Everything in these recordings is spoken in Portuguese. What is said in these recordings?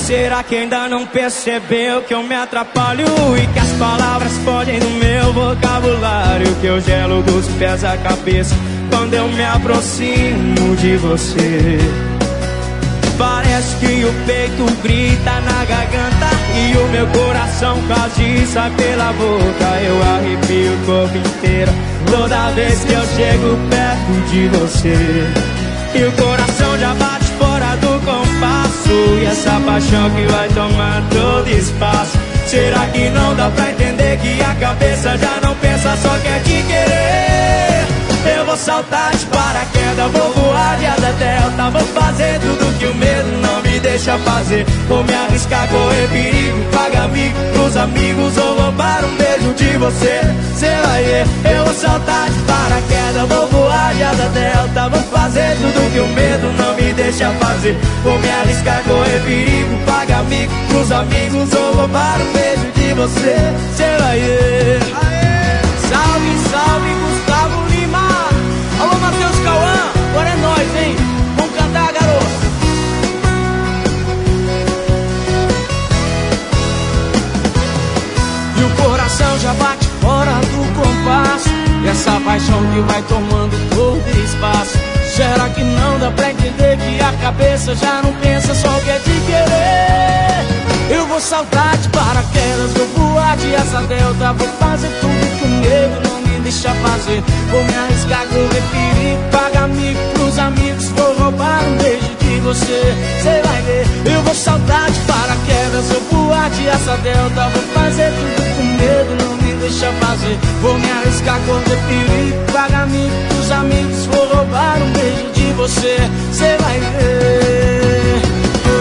Será que ainda não percebeu que eu me atrapalho e que as palavras fogem do meu vocabulário? Que eu gelo dos pés à cabeça quando eu me aproximo de você. Parece que o peito grita na garganta e o meu coração quase sai pela boca. Eu arrepio o corpo inteiro toda vez que eu chego perto de você. E o coração já bate fora do compasso, e essa paixão que vai tomar todo espaço. Será que não dá pra entender que a cabeça já não pensa, só quer te querer? Eu vou saltar de paraquedas, vou voar de asa delta, vou fazer tudo que o medo não me deixa fazer. Vou me arriscar, correr perigo, pagar mico pros amigos ou roubar um beijo de você. Cê vai ver, eu vou saltar de paraquedas, vou voar de asa delta, vou fazer tudo que o medo não me deixa fazer. Vou me arriscar, correr perigo, pagar mico pros amigos ou roubar um beijo de você. Cê vai ver. Salve, salve, Gustavo Lima. Alô, Matheus Cauã, agora é nóis, hein? Vamos cantar, garoto. E o coração já bate fora do compasso, e essa paixão que vai tomando todo espaço. Será que não dá pra entender que a cabeça já não pensa, só quer te querer? Eu vou saltar de paraquedas, vou voar de asa delta, vou fazer tudo que o medo não me deixa fazer. Vou me arriscar, correr perigo, pagar mico pros amigos, vou roubar um beijo de você. Cê vai ver, eu vou saltar de paraquedas, vou voar de asa delta, vou fazer tudo que o medo não me deixa fazer. Vou me arriscar, correr perigo, pagar mico pros amigos, vou roubar um beijo de você. Cê vai ver.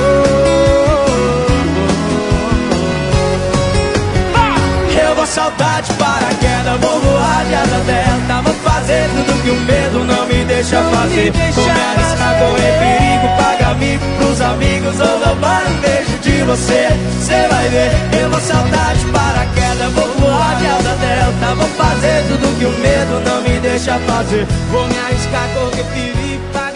Eu vou saltar de paraquedas, vou voar de asa delta, vou fazer tudo que o medo não me deixa fazer. Vou me arriscar, correr perigo, pagar mico pros amigos ou roubar um beijo de você. Cê vai ver, eu vou saltar de paraquedas, vou voar de asa delta, vou fazer tudo que o medo não me deixa fazer. Vou me arriscar, correr perigo,